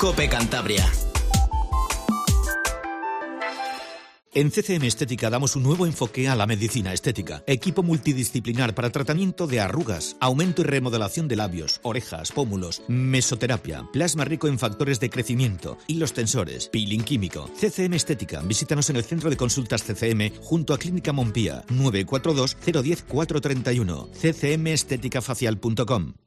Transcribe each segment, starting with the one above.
COPE Cantabria. En CCM Estética damos un nuevo enfoque a la medicina estética. Equipo multidisciplinar para tratamiento de arrugas, aumento y remodelación de labios, orejas, pómulos, mesoterapia, plasma rico en factores de crecimiento, hilos tensores, peeling químico. CCM Estética. Visítanos en el centro de consultas CCM junto a Clínica Montpía, 942 010 431. ccmesteticafacial.com.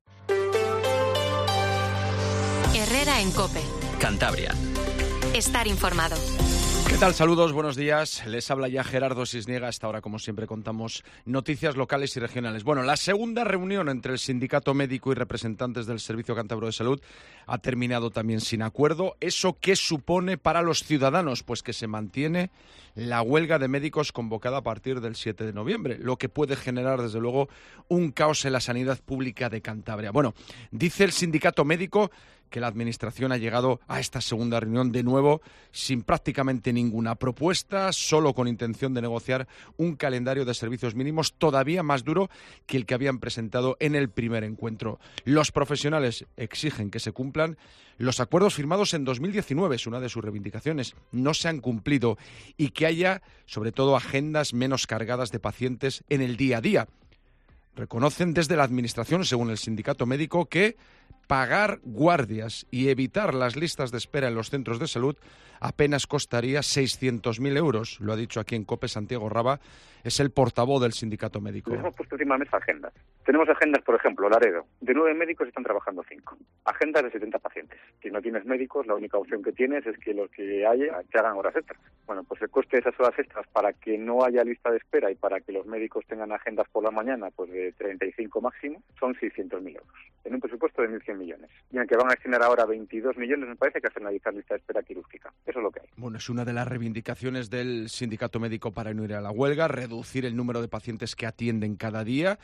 Herrera en COPE. Cantabria. Estar informado. ¿Qué tal? Saludos, buenos días. Les habla ya Gerardo Sisniega. Hasta ahora, como siempre, contamos noticias locales y regionales. Bueno, la segunda reunión entre el sindicato médico y representantes del Servicio Cántabro de Salud ha terminado también sin acuerdo. ¿Eso qué supone para los ciudadanos? Pues que se mantiene la huelga de médicos convocada a partir del 7 de noviembre, lo que puede generar, desde luego, un caos en la sanidad pública de Cantabria. Bueno, dice el sindicato médico que la Administración ha llegado a esta segunda reunión de nuevo sin prácticamente ninguna propuesta, solo con intención de negociar un calendario de servicios mínimos todavía más duro que el que habían presentado en el primer encuentro. Los profesionales exigen que se cumplan los acuerdos firmados en 2019, es una de sus reivindicaciones, no se han cumplido, y que haya, sobre todo, agendas menos cargadas de pacientes en el día a día. Reconocen desde la Administración, según el sindicato médico, que pagar guardias y evitar las listas de espera en los centros de salud apenas costaría 600.000 euros. Lo ha dicho aquí en COPE Santiago Raba, es el portavoz del sindicato médico. Les hemos puesto encima de la mesa agendas. Tenemos agendas, por ejemplo, Laredo. De 9 médicos están trabajando 5. Agendas de 70 pacientes. Si no tienes médicos, la única opción que tienes es que los que haya te hagan horas extras. Bueno, pues el coste de esas horas extras para que no haya lista de espera y para que los médicos tengan agendas por la mañana, pues de 35 máximo, son 600.000 euros. En un presupuesto de 1.100 millones. Y aunque van a destinar ahora 22 millones, me parece que a finalizar lista de espera quirúrgica. Eso es lo que hay. Bueno, es una de las reivindicaciones del sindicato médico para no ir a la huelga, reducir el número de pacientes que atienden cada día.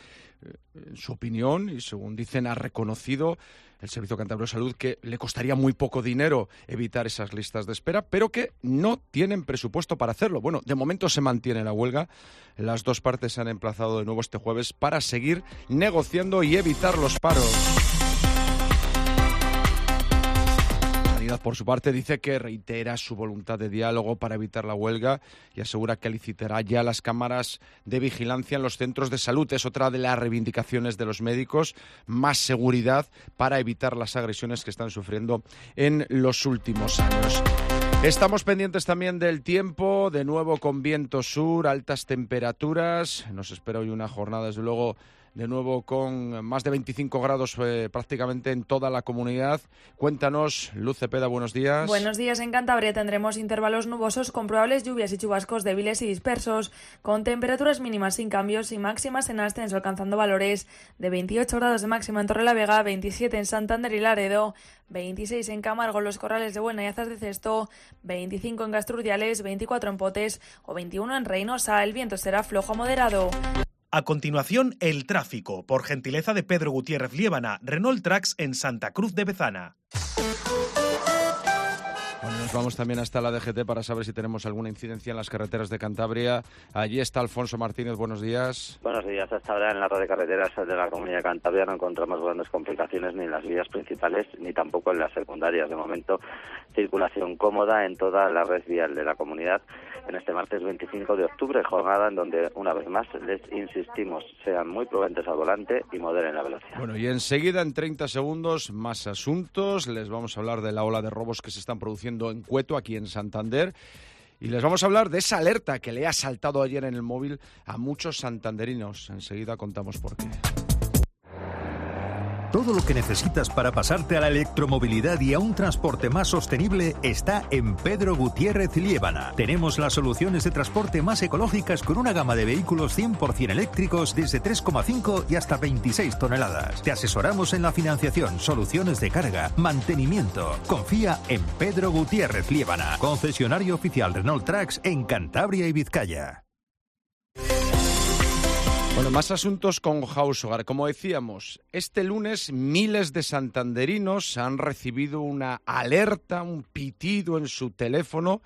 En su opinión, y según dicen, ha reconocido el Servicio Cántabro de Salud que le costaría muy poco dinero evitar esas listas de espera, pero que no tienen presupuesto para hacerlo. Bueno, de momento se mantiene la huelga. Las dos partes se han emplazado de nuevo este jueves para seguir negociando y evitar los paros. Por su parte, dice que reitera su voluntad de diálogo para evitar la huelga y asegura que licitará ya las cámaras de vigilancia en los centros de salud. Es otra de las reivindicaciones de los médicos, más seguridad para evitar las agresiones que están sufriendo en los últimos años. Estamos pendientes también del tiempo, de nuevo con viento sur, altas temperaturas. Nos espera hoy una jornada, desde luego, de nuevo con más de 25 grados prácticamente en toda la comunidad. Cuéntanos, Luz Cepeda, buenos días. Buenos días. En Cantabria tendremos intervalos nubosos con probables lluvias y chubascos débiles y dispersos, con temperaturas mínimas sin cambios y máximas en ascenso, alcanzando valores de 28 grados de máxima en Torrelavega, 27 en Santander y Laredo, 26 en Camargo, Los Corrales de Buena y Azas de Cesto, 25 en Gastrurdiales, 24 en Potes o 21 en Reynosa. El viento será flojo a moderado. A continuación, el tráfico, por gentileza de Pedro Gutiérrez Liébana, Renault Trax en Santa Cruz de Bezana. Bueno, nos vamos también hasta la DGT para saber si tenemos alguna incidencia en las carreteras de Cantabria. Allí está Alfonso Martínez, buenos días. Buenos días. Hasta ahora en la red de carreteras de la Comunidad de Cantabria no encontramos grandes complicaciones ni en las vías principales ni tampoco en las secundarias. De momento, circulación cómoda en toda la red vial de la comunidad en este martes 25 de octubre, jornada en donde, una vez más, les insistimos, sean muy prudentes al volante y moderen la velocidad. Bueno, y enseguida, en 30 segundos, más asuntos. Les vamos a hablar de la ola de robos que se están produciendo en Cueto, aquí en Santander. Y les vamos a hablar de esa alerta que le ha saltado ayer en el móvil a muchos santanderinos. Enseguida contamos por qué. Todo lo que necesitas para pasarte a la electromovilidad y a un transporte más sostenible está en Pedro Gutiérrez Liébana. Tenemos las soluciones de transporte más ecológicas con una gama de vehículos 100% eléctricos desde 3,5 y hasta 26 toneladas. Te asesoramos en la financiación, soluciones de carga, mantenimiento. Confía en Pedro Gutiérrez Liébana, concesionario oficial Renault Trax en Cantabria y Vizcaya. Bueno, más asuntos con House Hogar. Como decíamos, este lunes miles de santanderinos han recibido una alerta, un pitido en su teléfono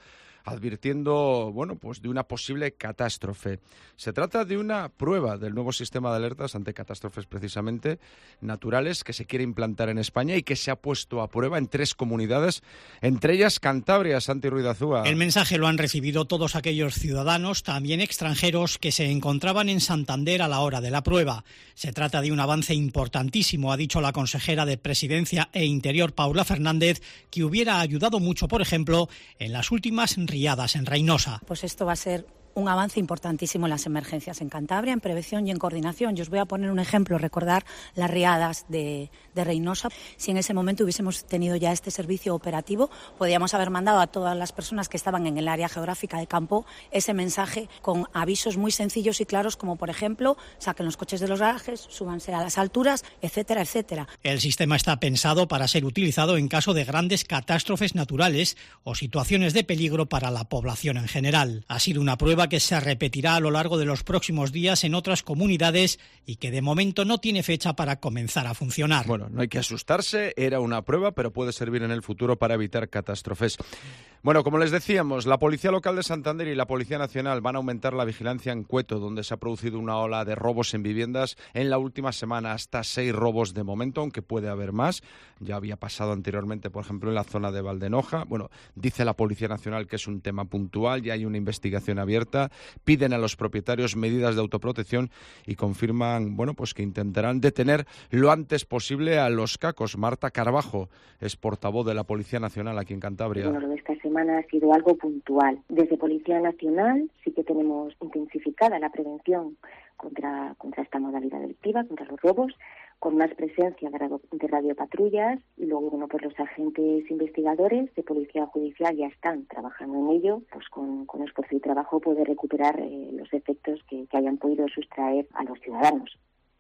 advirtiendo, bueno, pues de una posible catástrofe. Se trata de una prueba del nuevo sistema de alertas ante catástrofes precisamente naturales que se quiere implantar en España y que se ha puesto a prueba en 3 comunidades, entre ellas Cantabria. Santi Ruiz de Azúa. El mensaje lo han recibido todos aquellos ciudadanos, también extranjeros, que se encontraban en Santander a la hora de la prueba. Se trata de un avance importantísimo, ha dicho la consejera de Presidencia e Interior, Paula Fernández, que hubiera ayudado mucho, por ejemplo, en las últimas riadas en Reinosa. Pues esto va a ser un avance importantísimo en las emergencias en Cantabria, en prevención y en coordinación. Yo os voy a poner un ejemplo, recordar las riadas de Reinosa. Si en ese momento hubiésemos tenido ya este servicio operativo, podíamos haber mandado a todas las personas que estaban en el área geográfica de campo ese mensaje con avisos muy sencillos y claros, como por ejemplo, saquen los coches de los garajes, súbanse a las alturas, etcétera, etcétera. El sistema está pensado para ser utilizado en caso de grandes catástrofes naturales o situaciones de peligro para la población en general. Ha sido una prueba que se repetirá a lo largo de los próximos días en otras comunidades y que de momento no tiene fecha para comenzar a funcionar. Bueno, no hay que asustarse, era una prueba, pero puede servir en el futuro para evitar catástrofes. Bueno, como les decíamos, la Policía Local de Santander y la Policía Nacional van a aumentar la vigilancia en Cueto, donde se ha producido una ola de robos en viviendas en la última semana, hasta 6 robos de momento, aunque puede haber más. Ya había pasado anteriormente, por ejemplo, en la zona de Valdenoja. Bueno, dice la Policía Nacional que es un tema puntual, ya hay una investigación abierta, piden a los propietarios medidas de autoprotección y confirman, bueno, pues que intentarán detener lo antes posible a los cacos. Marta Carbajo es portavoz de la Policía Nacional aquí en Cantabria. Bueno, lo de esta semana ha sido algo puntual. Desde Policía Nacional sí que tenemos intensificada la prevención contra esta modalidad delictiva, contra los robos, con más presencia de radiopatrullas, y luego, bueno, pues los agentes investigadores de Policía Judicial ya están trabajando en ello, pues con esfuerzo y trabajo poder recuperar los efectos que hayan podido sustraer a los ciudadanos.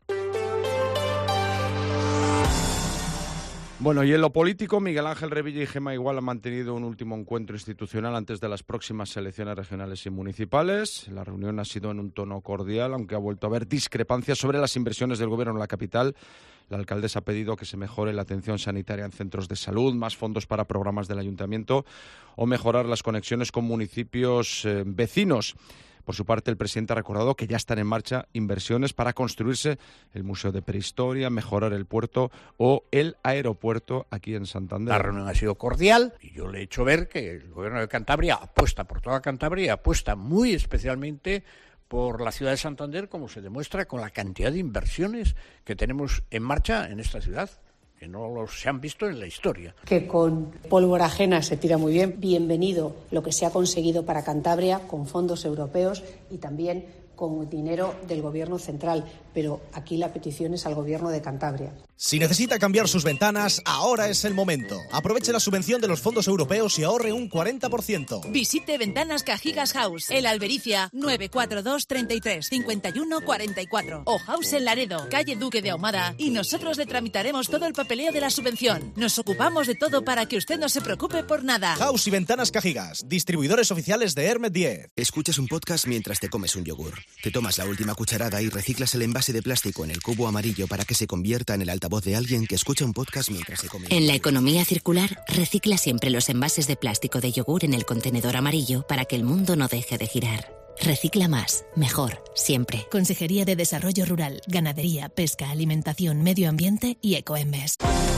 Bueno, y en lo político, Miguel Ángel Revilla y Gemma Igual han mantenido un último encuentro institucional antes de las próximas elecciones regionales y municipales. La reunión ha sido en un tono cordial, aunque ha vuelto a haber discrepancias sobre las inversiones del Gobierno en la capital. La alcaldesa ha pedido que se mejore la atención sanitaria en centros de salud, más fondos para programas del ayuntamiento o mejorar las conexiones con municipios vecinos. Por su parte, el presidente ha recordado que ya están en marcha inversiones para construirse el Museo de Prehistoria, mejorar el puerto o el aeropuerto aquí en Santander. La reunión ha sido cordial y yo le he hecho ver que el Gobierno de Cantabria apuesta por toda Cantabria, apuesta muy especialmente por la ciudad de Santander, como se demuestra con la cantidad de inversiones que tenemos en marcha en esta ciudad, que no se han visto en la historia. Que con pólvora ajena se tira muy bien. Bienvenido lo que se ha conseguido para Cantabria con fondos europeos y también con dinero del Gobierno central, pero aquí la petición es al Gobierno de Cantabria. Si necesita cambiar sus ventanas, ahora es el momento. Aproveche la subvención de los fondos europeos y ahorre un 40%. Visite Ventanas Cajigas House, El Albericia, 942 33 51 44 o House en Laredo, calle Duque de Ahumada, y nosotros le tramitaremos todo el papeleo de la subvención. Nos ocupamos de todo para que usted no se preocupe por nada. House y Ventanas Cajigas, distribuidores oficiales de Hermet 10. Escuchas un podcast mientras te comes un yogur. Te tomas la última cucharada y reciclas el envase de plástico en el cubo amarillo para que se convierta en el altavoz de alguien que escucha un podcast mientras se come. En la economía circular, recicla siempre los envases de plástico de yogur en el contenedor amarillo para que el mundo no deje de girar. Recicla más, mejor, siempre. Consejería de Desarrollo Rural, Ganadería, Pesca, Alimentación, Medio Ambiente y Ecoembes.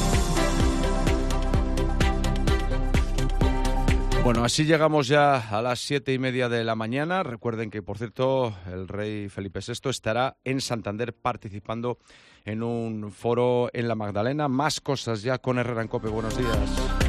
Bueno, así llegamos ya a las 7:30 de la mañana. Recuerden que, por cierto, el rey Felipe VI estará en Santander participando en un foro en la Magdalena. Más cosas ya con Herrera en COPE. Buenos días.